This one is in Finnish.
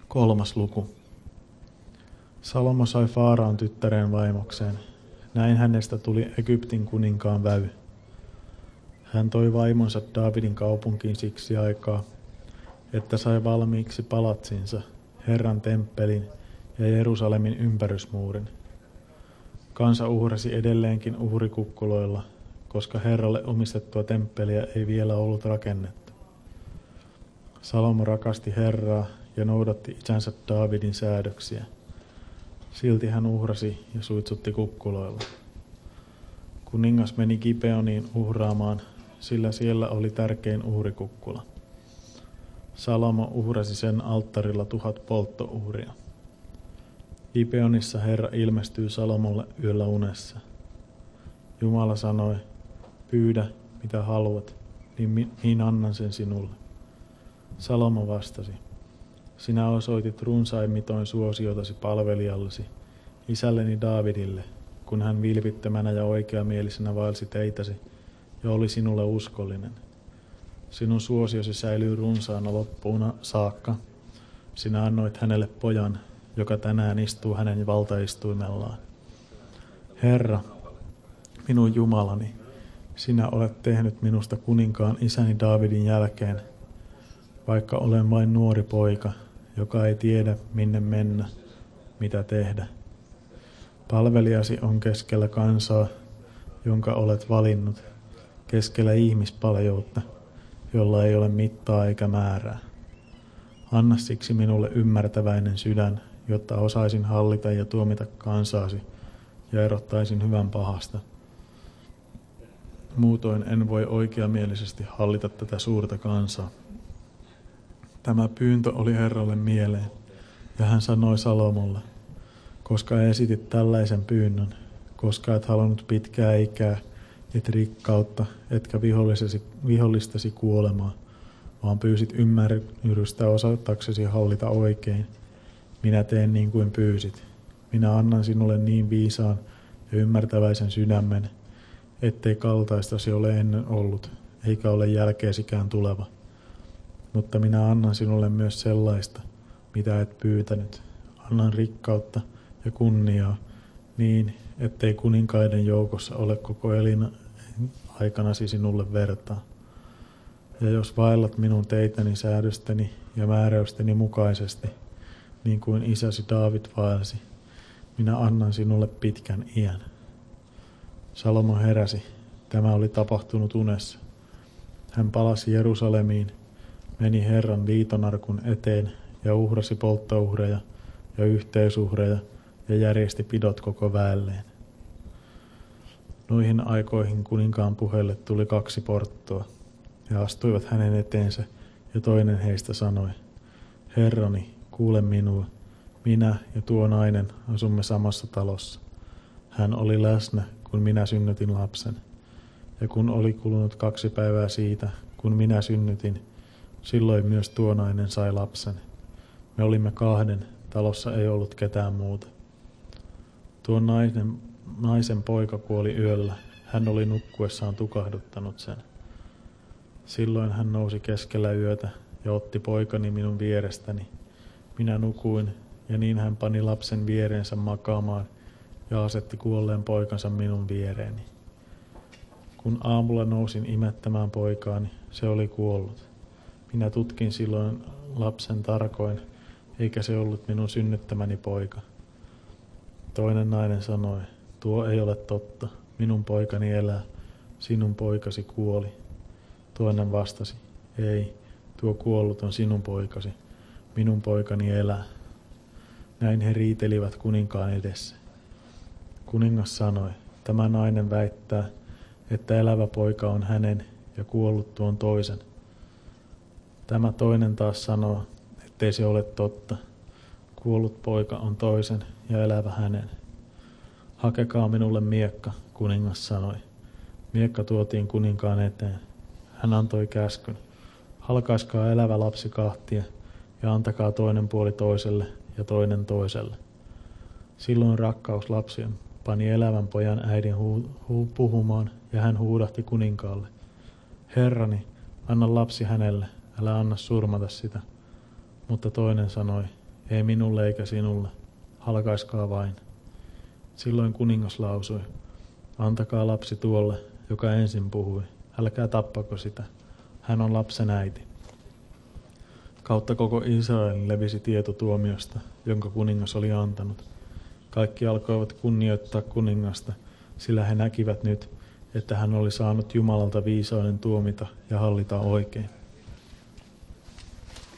3. luku. Salomo sai Faaraon tyttären vaimokseen. Näin hänestä tuli Egyptin kuninkaan vävy. Hän toi vaimonsa Daavidin kaupunkiin siksi aikaa, että sai valmiiksi palatsinsa, Herran temppelin ja Jerusalemin ympärysmuurin. Kansa uhrasi edelleenkin uhrikukkuloilla, koska Herralle omistettua temppeliä ei vielä ollut rakennettu. Salomo rakasti Herraa ja noudatti isänsä Daavidin säädöksiä. Silti hän uhrasi ja suitsutti kukkuloilla. Kuningas meni Gibeoniin uhraamaan, sillä siellä oli tärkein uhrikukkula. Salomo uhrasi sen alttarilla 1000 polttouhria. Gibeonissa Herra ilmestyy Salomolle yöllä unessa. Jumala sanoi, pyydä mitä haluat, niin annan sen sinulle. Salomo vastasi, sinä osoitit runsaimmitoin suosiotasi palvelijallesi, isälleni Daavidille, kun hän vilpittömänä ja oikeamielisenä vaelsi teitäsi ja oli sinulle uskollinen. Sinun suosiosi säilyy runsaana loppuun saakka. Sinä annoit hänelle pojan, joka tänään istuu hänen valtaistuimellaan. Herra, minun Jumalani, sinä olet tehnyt minusta kuninkaan isäni Daavidin jälkeen, vaikka olen vain nuori poika, joka ei tiedä minne mennä, mitä tehdä. Palvelijasi on keskellä kansaa, jonka olet valinnut, keskellä ihmispaljoutta, jolla ei ole mittaa eikä määrää. Anna siksi minulle ymmärtäväinen sydän, jotta osaisin hallita ja tuomita kansaasi ja erottaisin hyvän pahasta. Muutoin en voi oikeamielisesti hallita tätä suurta kansaa. Tämä pyyntö oli Herralle mieleen, ja hän sanoi Salomolle, koska esitit tällaisen pyynnön, koska et halunnut pitkää ikää, et rikkautta, etkä vihollistasi kuolemaa, vaan pyysit ymmärrystä osataksesi hallita oikein. Minä teen niin kuin pyysit. Minä annan sinulle niin viisaan ja ymmärtäväisen sydämen, ettei kaltaistasi ole ennen ollut, eikä ole jälkeesikään tuleva. Mutta minä annan sinulle myös sellaista, mitä et pyytänyt. Annan rikkautta ja kunniaa niin, ettei kuninkaiden joukossa ole koko elinaikanasi sinulle vertaa. Ja jos vaellat minun teitäni, säädösteni ja määräysteni mukaisesti, niin kuin isäsi Daavid vaelsi, minä annan sinulle pitkän iän. Salomo heräsi. Tämä oli tapahtunut unessa. Hän palasi Jerusalemiin, meni Herran liitonarkun eteen ja uhrasi polttouhreja ja yhteisuhreja ja järjesti pidot koko väelleen. Noihin aikoihin kuninkaan puheelle tuli 2 porttoa. He astuivat hänen eteensä ja toinen heistä sanoi, Herrani, kuule minua, minä ja tuo nainen asumme samassa talossa. Hän oli läsnä, kun minä synnytin lapsen. Ja kun oli kulunut 2 päivää siitä, kun minä synnytin, silloin myös tuo nainen sai lapsen. Me olimme 2, talossa ei ollut ketään muuta. Tuon naisen poika kuoli yöllä, hän oli nukkuessaan tukahduttanut sen. Silloin hän nousi keskellä yötä ja otti poikani minun vierestäni. Minä nukuin ja niin hän pani lapsen viereensä makaamaan ja asetti kuolleen poikansa minun viereeni. Kun aamulla nousin imettämään poikaani, se oli kuollut. Minä tutkin silloin lapsen tarkoin, eikä se ollut minun synnyttämäni poika. Toinen nainen sanoi, tuo ei ole totta, minun poikani elää, sinun poikasi kuoli. Toinen vastasi, ei, tuo kuollut on sinun poikasi, minun poikani elää. Näin he riitelivät kuninkaan edessä. Kuningas sanoi, tämä nainen väittää, että elävä poika on hänen ja kuollut tuon toisen. Tämä toinen taas sanoo, ettei se ole totta. Kuollut poika on toisen ja elävä hänen. Hakekaa minulle miekka, kuningas sanoi. Miekka tuotiin kuninkaan eteen. Hän antoi käskyn. Halkaiskaa elävä lapsi 2 ja antakaa toinen puoli toiselle ja toinen toiselle. Silloin rakkauslapsi pani elävän pojan äidin puhumaan ja hän huudahti kuninkaalle. Herrani, anna lapsi hänelle, älä anna surmata sitä. Mutta toinen sanoi, Ei minulle eikä sinulle, halkaiskaa vain. Silloin kuningas lausui, antakaa lapsi tuolle, joka ensin puhui, älkää tappako sitä, hän on lapsen äiti. Kautta koko Israelin levisi tieto tuomiosta, jonka kuningas oli antanut. Kaikki alkoivat kunnioittaa kuningasta, sillä he näkivät nyt, että hän oli saanut Jumalalta viisauden tuomita ja hallita oikein.